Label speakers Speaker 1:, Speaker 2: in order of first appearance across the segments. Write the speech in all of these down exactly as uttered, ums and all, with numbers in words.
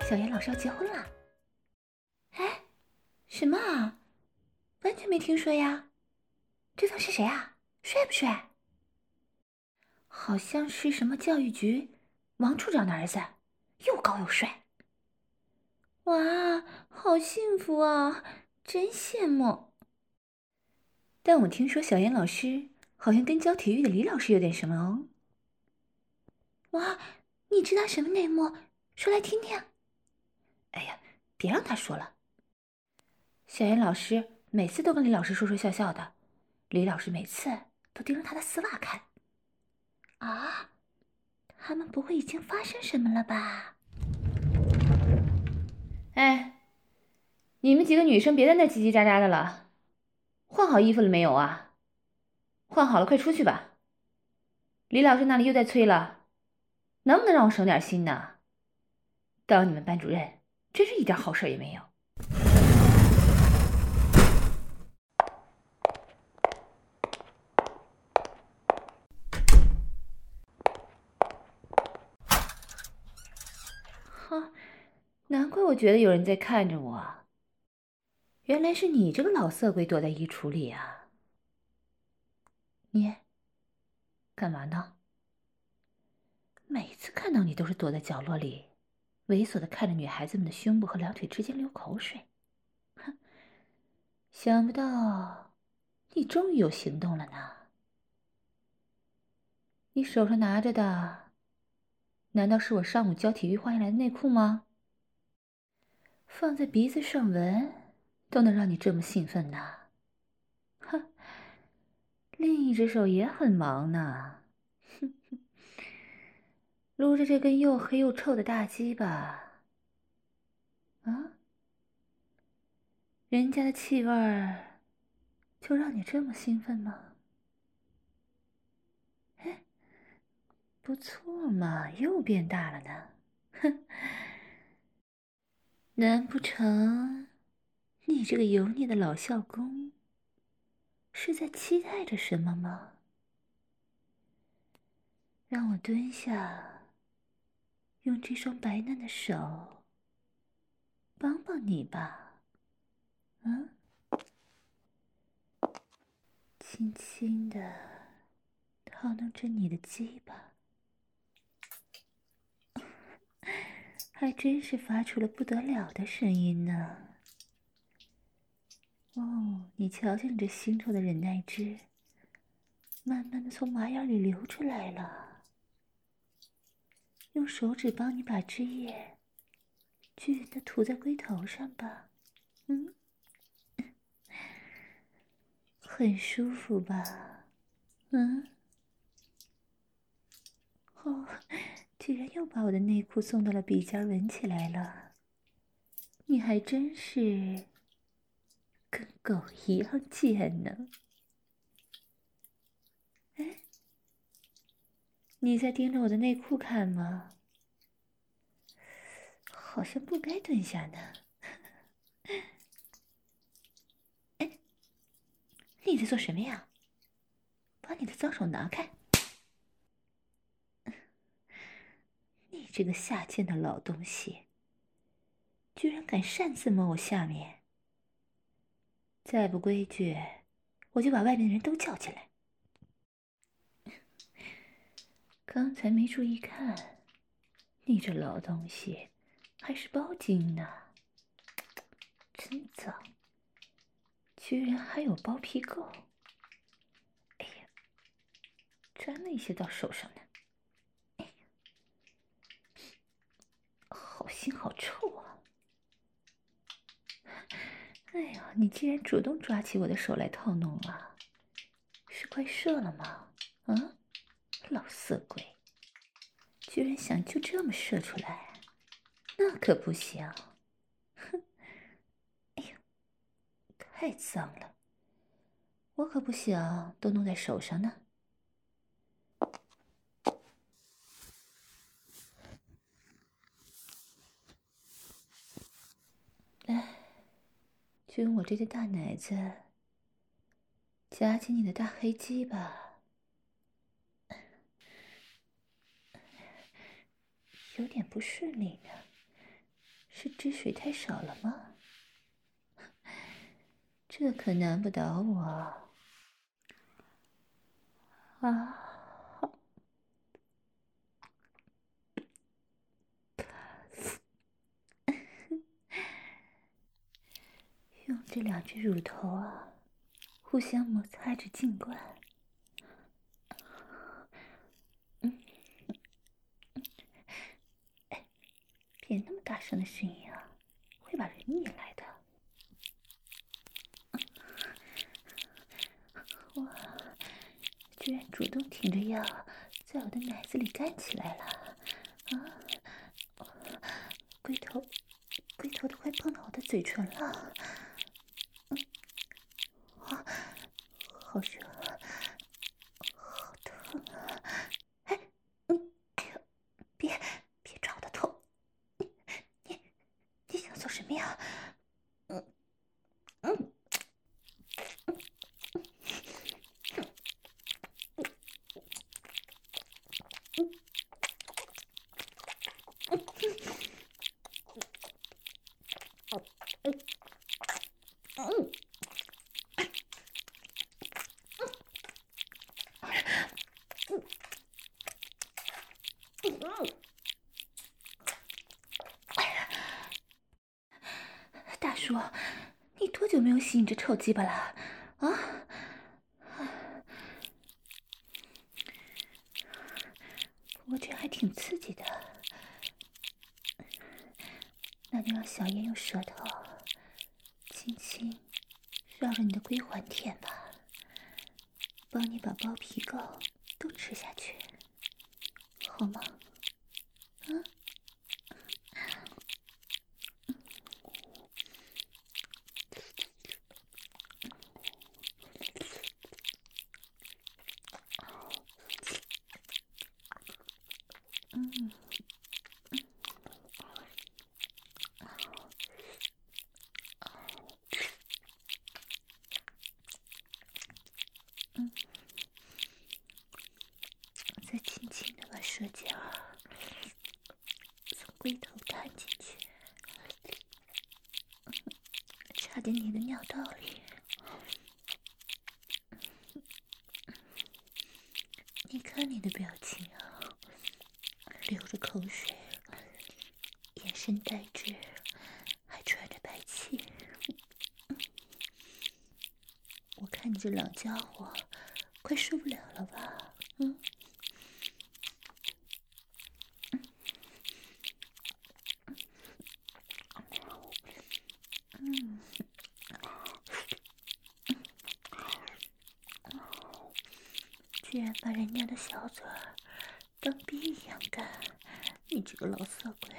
Speaker 1: 小妍老师要结婚了。哎，什么啊？完全没听说呀。对方是谁啊？帅不帅？好像是什么教育局王处长的儿子，又高又帅。哇，好幸福啊，真羡慕。但我听说小妍老师好像跟教体育的李老师有点什么哦。哇，你知道什么内幕？说来听听。哎呀，别让他说了。小妍老师每次都跟李老师说说笑笑的，李老师每次都盯着他的丝袜看。啊，他们不会已经发生什么了吧？哎，你们几个女生别在那叽叽喳喳的了，换好衣服了没有啊？换好了，快出去吧。李老师那里又在催了，能不能让我省点心呢？当你们班主任真是一点好事也没有。哈，难怪我觉得有人在看着我，原来是你这个老色鬼躲在衣橱里啊！你干嘛呢？每次看到你都是躲在角落里，猥琐的看着女孩子们的胸部和两腿之间流口水。哼，想不到你终于有行动了呢。你手上拿着的，难道是我上午教体育换下来的内裤吗？放在鼻子上闻，都能让你这么兴奋呢？哼，另一只手也很忙呢。哼哼，撸着这根又黑又臭的大鸡巴。啊？人家的气味儿，就让你这么兴奋吗？哎，不错嘛，又变大了呢。哼，难不成你这个油腻的老校工是在期待着什么吗？让我蹲下，用这双白嫩的手帮帮你吧。嗯，轻轻地套弄着你的鸡巴，还真是发出了不得了的声音呢。哦，你瞧瞧你这腥臭的忍耐汁，慢慢的从马眼里流出来了。用手指帮你把汁液均匀的涂在龟头上吧。嗯，很舒服吧？嗯。哦，居然又把我的内裤送到了鼻尖闻起来了。你还真是跟狗一样贱呢。哎，你在盯着我的内裤看吗？好像不该蹲下呢。哎，你在做什么呀？把你的脏手拿开！你这个下贱的老东西，居然敢擅自摸我下面！再不规矩，我就把外面的人都叫进来。刚才没注意看，你这老东西还是包茎呢，真脏！居然还有包皮垢！哎呀，沾了一些到手上呢。哎呀，好腥好臭啊！哎呀，你竟然主动抓起我的手来套弄啊！是快射了吗？啊，老色鬼，居然想就这么射出来，那可不行！哼，哎呀，太脏了，我可不想都弄在手上呢。来，就用我这对大奶子夹紧你的大黑鸡吧。有点不顺利呢， 是汁水太少了吗？这可难不倒我啊！用这两只乳头啊，互相摩擦着进灌。嗯，哎，别那么大声的声音啊，会把人引来的。哇，居然主动挺着腰，在我的奶子里干起来了啊！龟头，龟头都快碰到我的嘴唇了。嗯，啊，好热，好疼啊！哎，嗯，哎呦，别别抓我的头！你你你想做什么呀？嗯嗯。大叔，你多久没有洗你这臭鸡巴了？啊？不过这还挺刺激的，那就让小燕用舌头轻轻绕着你的龟环舔吧，帮你把包皮垢都吃下去，好吗？嗯。嗯。嗯。再轻轻的把舌尖从龟头探进去，插进你的尿道里。你看你的表情啊，流着口水，眼神呆滞，还喘着白气。我看你这老家伙快受不了了吧？嗯。嗯。居然把人家的小嘴儿当逼一样干，你这个老色鬼！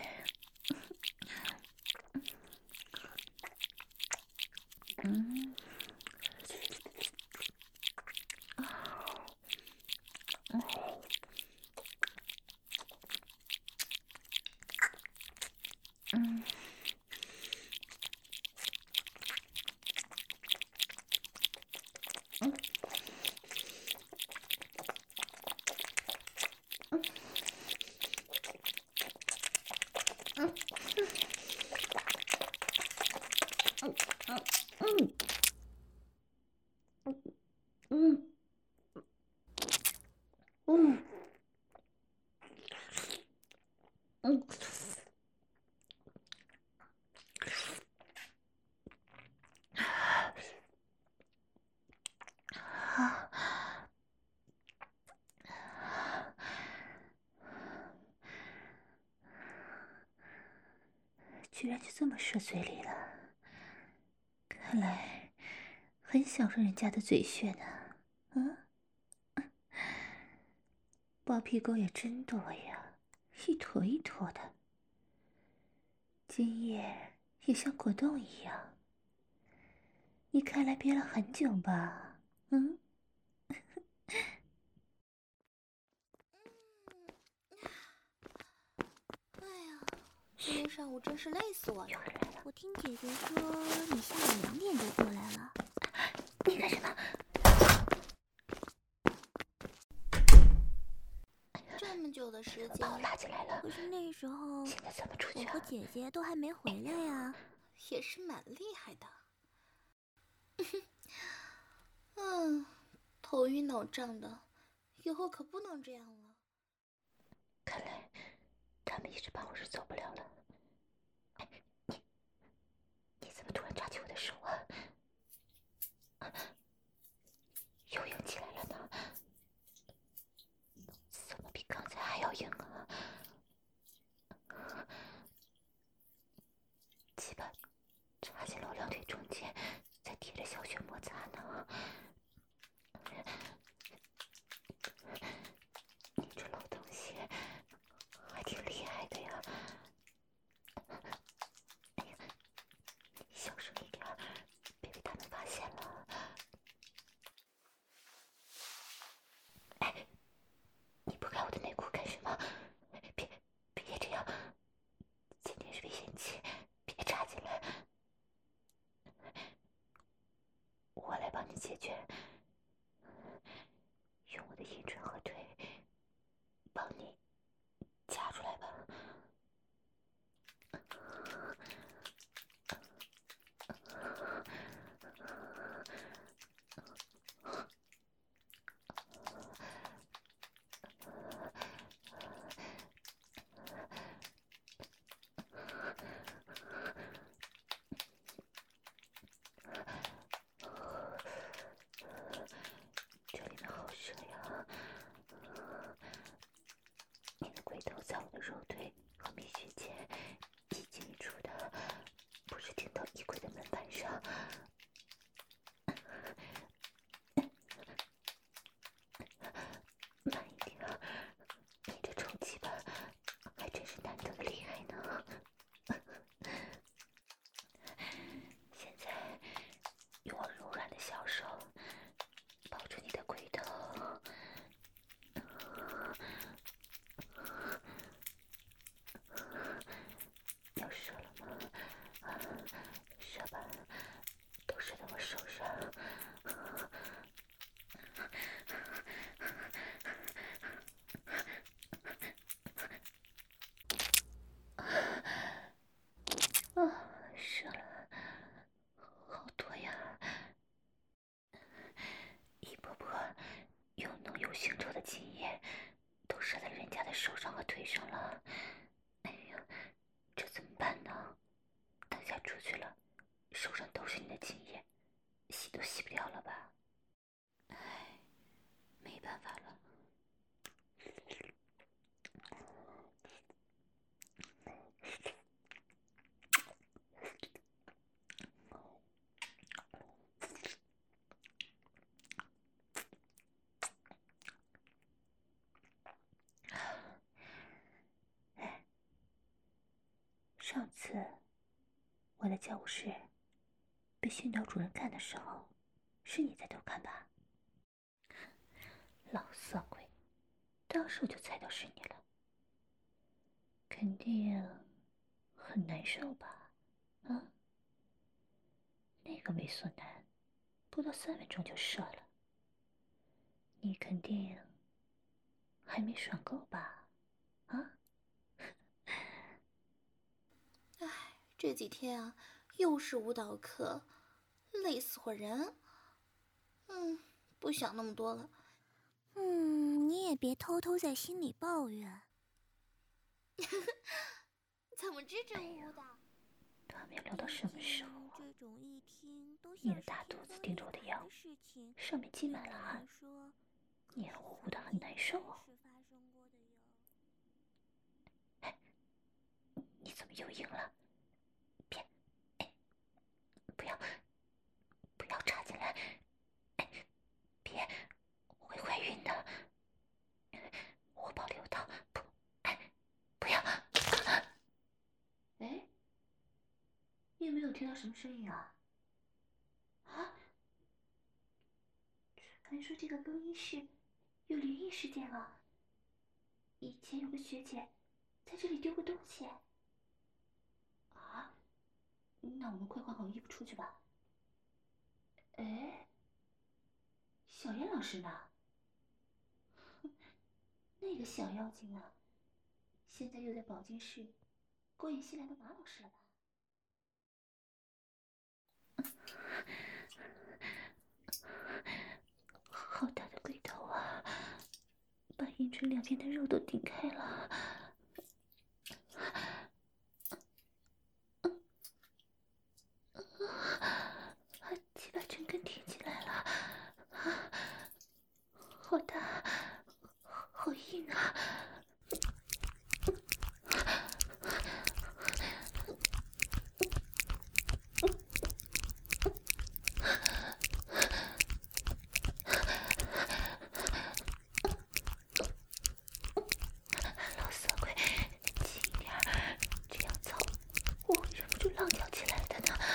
Speaker 1: 嗯。嗯。嗯。嗯。嗯。嗯。嗯。嗯。啊！居然就这么射嘴里了，看来很享受人家的嘴穴呢。嗯。包皮垢也真多呀，一坨一坨的，精液也像果冻一样。你看来憋了很久吧？嗯。
Speaker 2: 哎呀，今天上午真是累死我了。我听姐姐说你下午两点就过来了。
Speaker 1: 你干什么？
Speaker 2: 这么久的时间，
Speaker 1: 把我拉进来了。
Speaker 2: 可是那时候
Speaker 1: 现在怎么出去啊？
Speaker 2: 我和姐姐都还没回来呀，也是蛮厉害的。嗯，头晕脑胀的，以后可不能这样了。
Speaker 1: 看来他们一时半会儿是走不了了。哎，你你怎么突然抓起我的手啊？又硬起来了呢？怎么比刚才还要硬啊？鸡巴插进了我两腿中间，在贴着小穴摩擦呢。你这老东西还挺厉害的呀！哎呀，你小声一点，别被他们发现了。哎，你不开我的内裤干什么？别别这样，今天是危险期，别插进来。我来帮你解决，用我的阴唇和腿帮你夹出来吧。这里面好热呀！你的龟头在我的肉腿和蜜穴间一进一出的，不是顶到衣柜的门板上。慢一点啊，你这臭鸡巴还真是难得的厉害呢。现在用我柔软的小手抱住你的龟头，要射了吗？啊，射吧，都射在我手上。啊，射了，好多呀！一波波又浓又腥臭的精液都射在人家的手上和腿上了。哎呀，这怎么办呢？等下出去了，手上都是你的精液，洗都洗不掉了吧？哎，没办法了。哎，上次我在教务室被训导主任看的时候，是你在偷看吧？老色鬼，当时我就猜到是你了，肯定很难受吧？啊？那个猥琐男不到三分钟就射了，你肯定还没爽够吧？啊？
Speaker 2: 唉，这几天啊，又是舞蹈课，累死我人。嗯，不想那么多了。嗯，你也别偷偷在心里抱怨。怎么支支吾吾的？
Speaker 1: 都还没聊到什么时候啊？
Speaker 2: 这种一听都
Speaker 1: 你的大肚子盯着我的腰，上面积满了汗，黏糊糊的，很难受哦。哎，你怎么又硬了？别，哎，不要，不要插进来！哎，别，我会怀孕的。我保留到不，哎，不要！哎，你有没有听到什么声音啊？啊？传说这个更衣室有灵异事件了。以前有个学姐在这里丢过东西。啊？那我们快换好衣服出去吧。哎，小燕老师呢？ 那个小妖精啊，现在又在保健室勾引新来的马老师了吧？好大的龟头啊，把阴唇两边的肉都顶开了。鸡巴整根挺起来了，好大，好硬啊！老色鬼，轻一点，这样操我会忍不住浪叫起来的呢。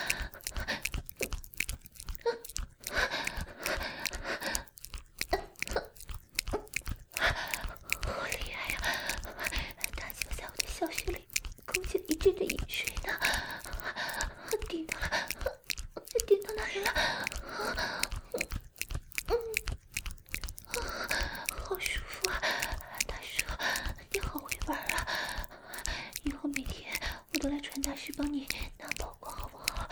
Speaker 1: 好厉害呀！大鸡巴在我的小穴里勾起了一阵阵饮水呢，顶到了，顶到哪里了？好舒服啊，大叔，你好会玩啊！以后每天我都来传达室帮你拿包裹，好不好？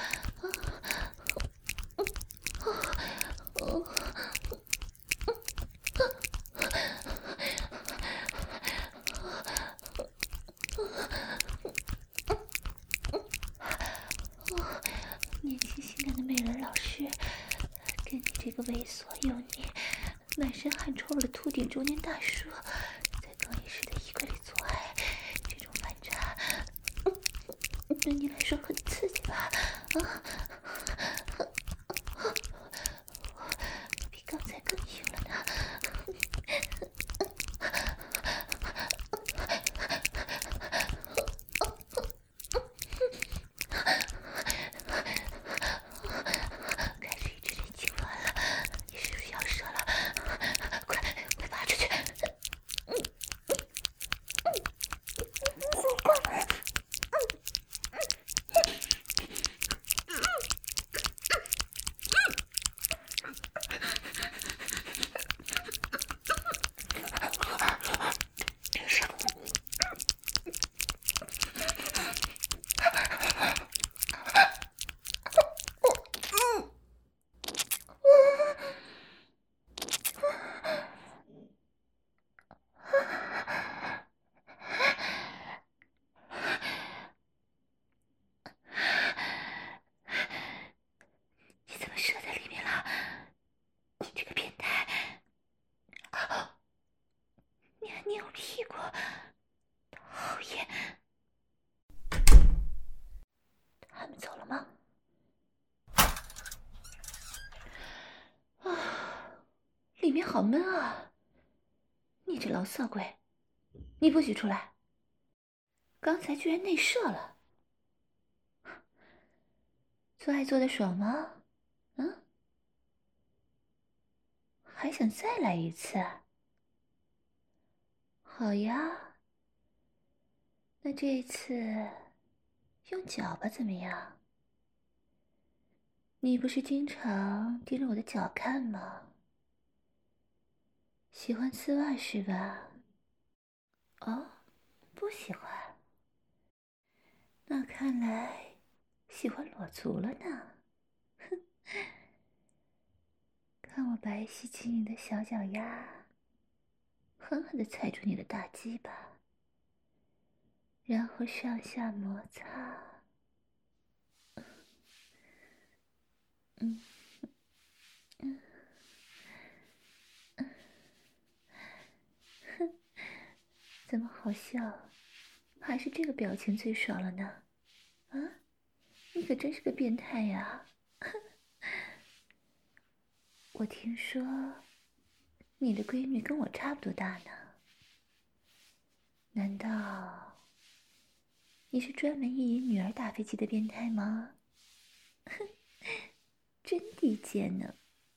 Speaker 1: 年轻性感的美人老师，跟你这个猥琐油腻、满身汗臭味的秃顶中年大叔在更衣室的衣柜里做爱，这种反差，对你来说很刺激吧？啊，比刚才更硬了呢。开始一阵阵痉挛了，你是不是要射了？快快拔出去！你怎么射在里面了？你这个变态！啊，你还捏我屁股，讨厌！他们走了吗？啊，里面好闷啊！你这老色鬼，你不许出来！刚才居然内射了，做爱做的爽吗？嗯？还想再来一次？好呀，那这一次用脚吧，怎么样？你不是经常盯着我的脚看吗？喜欢丝袜是吧？哦，不喜欢。那看来喜欢裸足了呢。哼，看我白皙晶莹的小脚丫，狠狠地踩住你的大鸡巴，然后上下摩擦。嗯嗯嗯，哼，怎么好笑？还是这个表情最爽了呢？啊，你可真是个变态呀！我听说你的闺女跟我差不多大呢，难道你是专门意淫女儿打飞机的变态吗？哼，真低贱呢！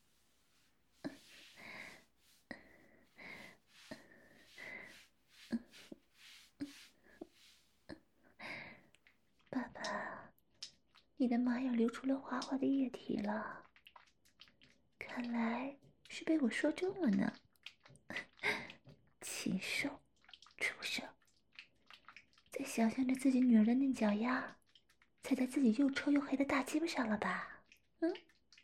Speaker 1: 爸爸，你的妈要流出了滑滑的液体了，看来是被我说中了呢。 禽兽，畜生！在想象着自己女儿的嫩脚丫踩在自己又臭又黑的大鸡巴上了吧？嗯，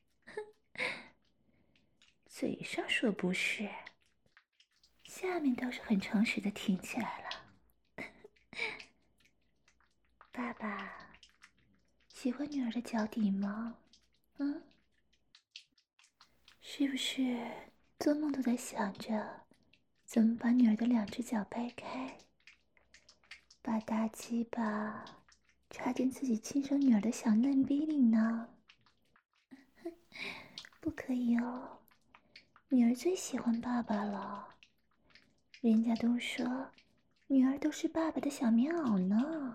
Speaker 1: 嘴上说不是，下面倒是很诚实的挺起来了。爸爸喜欢女儿的脚底吗？嗯，是不是做梦都在想着怎么把女儿的两只脚掰开，把大鸡巴插进自己亲生女儿的小嫩逼里呢？不可以哦，女儿最喜欢爸爸了。人家都说女儿都是爸爸的小棉袄呢。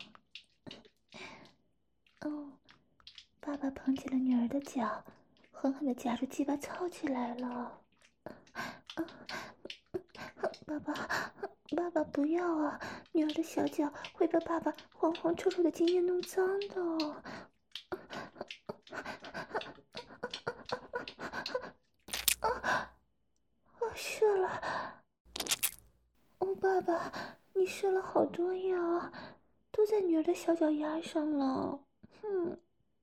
Speaker 1: 哦，爸爸捧起了女儿的脚，狠狠地夹住鸡巴操起来了。爸爸，爸爸不要啊！女儿的小脚会把爸爸黄黄臭臭的精液弄脏的哦。啊！我射了！哦，爸爸，你射了好多呀，都在女儿的小脚丫上了。哼！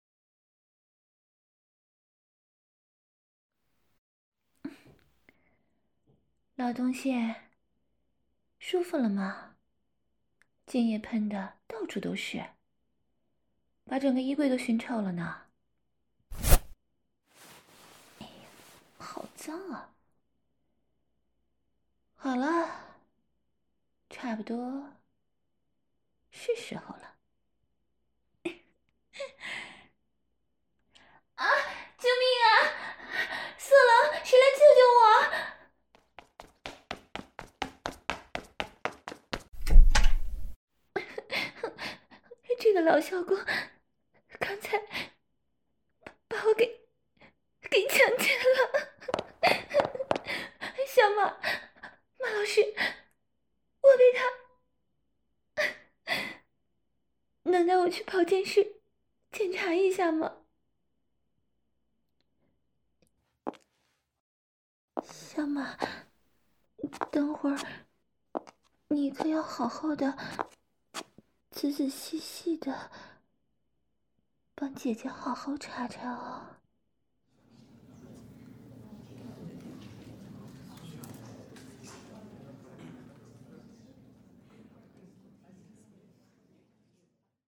Speaker 1: 老东西，舒服了吗？精液喷的到处都是，把整个衣柜都熏臭了呢。哎呀，好脏啊！好了，差不多是时候了。啊！救命啊！死了！谁来救救我！这个老小公刚才把我给给强奸了。小马，马老师，我被他……能带我去保健室检查一下吗？小马，等会儿你可要好好的、仔仔细细的帮姐姐好好查查哦。